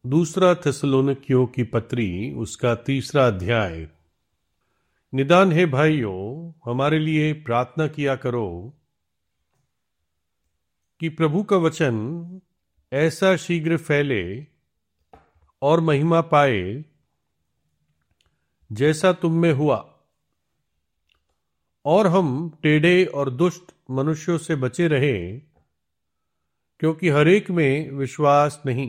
दूसरा थिस्सलुनीकियों की पत्री उसका 3 अध्याय। निदान है भाइयों, हमारे लिए प्रार्थना किया करो कि प्रभु का वचन ऐसा शीघ्र फैले और महिमा पाए जैसा तुम में हुआ, और हम टेढ़े और दुष्ट मनुष्यों से बचे रहे, क्योंकि हरेक में विश्वास नहीं।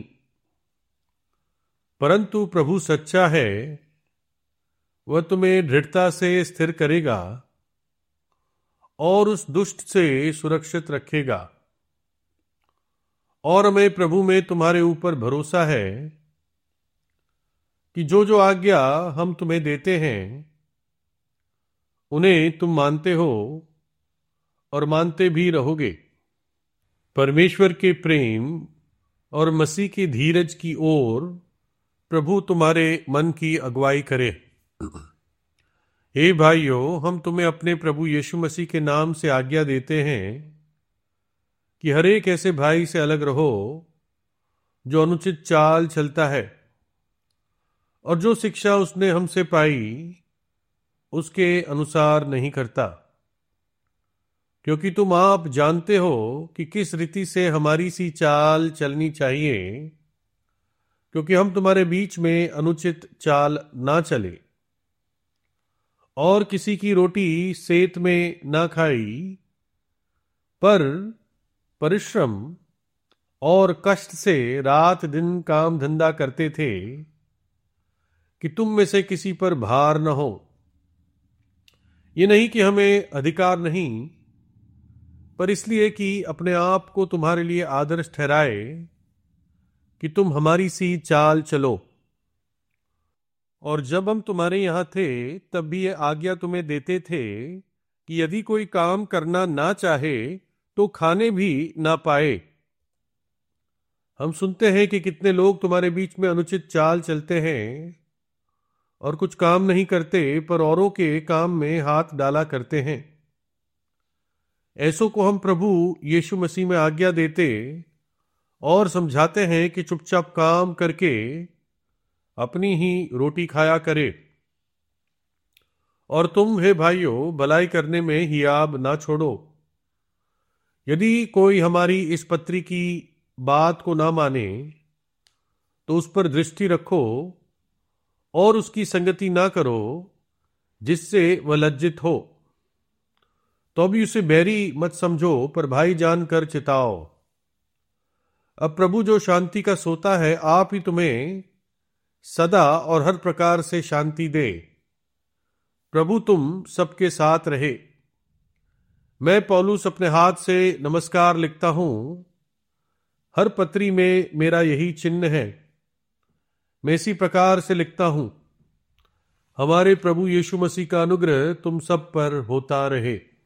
परंतु प्रभु सच्चा है, वह तुम्हें दृढ़ता से स्थिर करेगा और उस दुष्ट से सुरक्षित रखेगा। और हमें प्रभु में तुम्हारे ऊपर भरोसा है कि जो जो आज्ञा हम तुम्हें देते हैं उन्हें तुम मानते हो और मानते भी रहोगे। परमेश्वर के प्रेम और मसीह के धीरज की ओर प्रभु तुम्हारे मन की अगुवाई करे। हे भाइयों, हम तुम्हें अपने प्रभु यीशु मसीह के नाम से आज्ञा देते हैं कि हर एक ऐसे भाई से अलग रहो जो अनुचित चाल चलता है और जो शिक्षा उसने हमसे पाई उसके अनुसार नहीं करता, क्योंकि तुम आप जानते हो कि किस रीति से हमारी सी चाल चलनी चाहिए, क्योंकि हम तुम्हारे बीच में अनुचित चाल ना चले और किसी की रोटी सेत में ना खाई, पर परिश्रम और कष्ट से रात दिन काम धंधा करते थे कि तुम में से किसी पर भार न हो। ये नहीं कि हमें अधिकार नहीं, पर इसलिए कि अपने आप को तुम्हारे लिए आदर्श ठहराए कि तुम हमारी सी चाल चलो। और जब हम तुम्हारे यहाँ थे तब भी ये आज्ञा तुम्हें देते थे कि यदि कोई काम करना ना चाहे तो खाने भी ना पाए। हम सुनते हैं कि कितने लोग तुम्हारे बीच में अनुचित चाल चलते हैं और कुछ काम नहीं करते, पर औरों के काम में हाथ डाला करते हैं। ऐसों को हम प्रभु यीशु मसीह में आज्ञा देते और समझाते हैं कि चुपचाप काम करके अपनी ही रोटी खाया करे। और तुम हे भाइयों, भलाई करने में हियाब ना छोड़ो। यदि कोई हमारी इस पत्री की बात को ना माने तो उस पर दृष्टि रखो और उसकी संगति ना करो, जिससे वह लज्जित हो। तो भी उसे बैरी मत समझो, पर भाई जानकर चिताओ। अब प्रभु जो शांति का सोता है, आप ही तुम्हें सदा और हर प्रकार से शांति दे। प्रभु तुम सबके साथ रहे। मैं पौलुस अपने हाथ से नमस्कार लिखता हूं। हर पत्री में मेरा यही चिन्ह है। मैं इसी प्रकार से लिखता हूं। हमारे प्रभु यीशु मसीह का अनुग्रह तुम सब पर होता रहे।